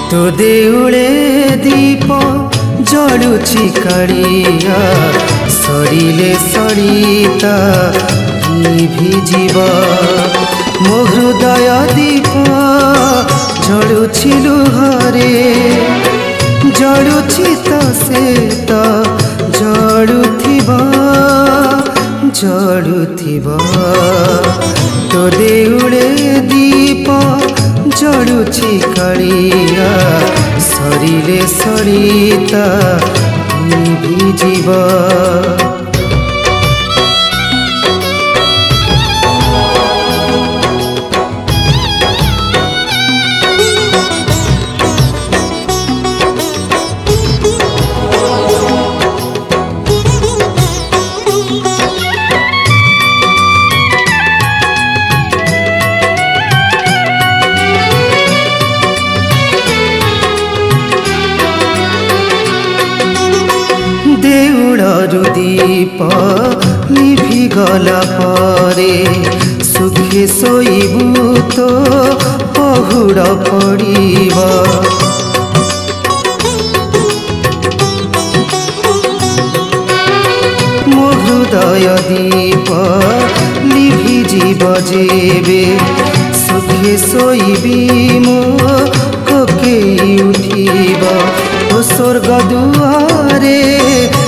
तो देउले दीप जलुछि कालिया सरिले सरिता भिजिब मो हृदय दीप जलुछि लुहरे जलुछि तो से तो जलुथिबा तो देउले दीप जलुछि कालिया सरिले सरिता भिजिब देउलरु दीप निभिगला परे सुखे सोइबु तो पहुड़ पड़िब मो हृदय दीप निभिजिब जेबे सुखे सोइबी मो कोकेई उठिब ओ स्वर्ग दुआरे